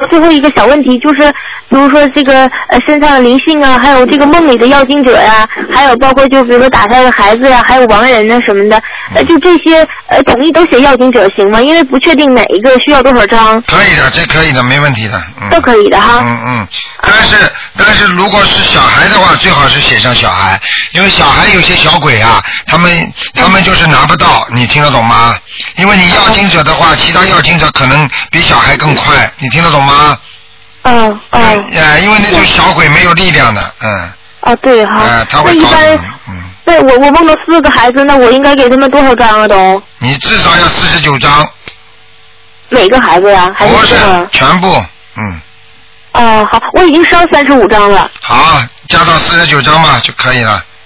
最后一个小问题就是，比如说这个身上的灵性啊，还有这个梦里的要经者呀、还有包括就比如说打胎的孩子呀、还有亡人呐什么的，就这些统一都写要经者行吗？因为不确定哪一个需要多少张。 可以的，这可以的，没问题的。 都可以的哈。 但是如果是小孩的话，最好是写上小孩，因为小孩有些小鬼啊，他们就是拿不到，你听得懂吗？因为你要经者的话，其他要经者可能比小孩更快，你听得懂吗？因为那种小鬼没有力量的， 对哈。 他会搞对，我梦到4个孩子，那我应该给他们多少张啊都？ 你至少要49张。 每个孩子呀？还是不是全部， 好，我已经烧35张了。 好，加到49张吧就可以了。